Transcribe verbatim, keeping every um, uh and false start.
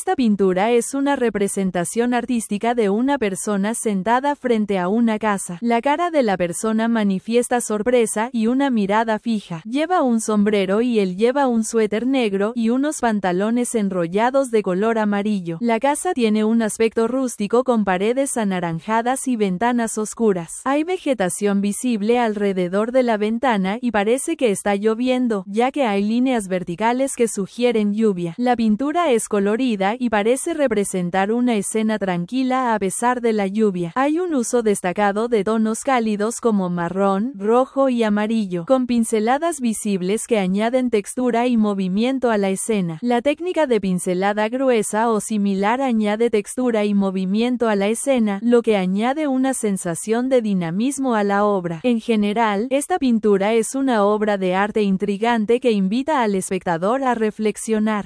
Esta pintura es una representación artística de una persona sentada frente a una casa. La cara de la persona manifiesta sorpresa y una mirada fija. Lleva un sombrero y él lleva un suéter negro y unos pantalones enrollados de color amarillo. La casa tiene un aspecto rústico con paredes anaranjadas y ventanas oscuras. Hay vegetación visible alrededor de la ventana y parece que está lloviendo, ya que hay líneas verticales que sugieren lluvia. La pintura es colorida y parece representar una escena tranquila a pesar de la lluvia. Hay un uso destacado de tonos cálidos como marrón, rojo y amarillo, con pinceladas visibles que añaden textura y movimiento a la escena. La técnica de pincelada gruesa o similar añade textura y movimiento a la escena, lo que añade una sensación de dinamismo a la obra. En general, esta pintura es una obra de arte intrigante que invita al espectador a reflexionar.